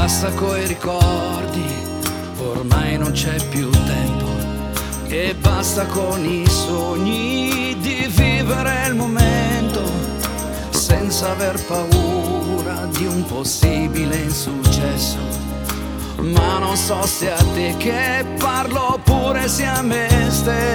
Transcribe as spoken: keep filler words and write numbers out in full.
basta coi ricordi, ormai non c'è più tempo, e basta con i sogni di vivere il momento senza aver paura di un possibile insuccesso. Ma non so se a te che parlo oppure sia a me stesso.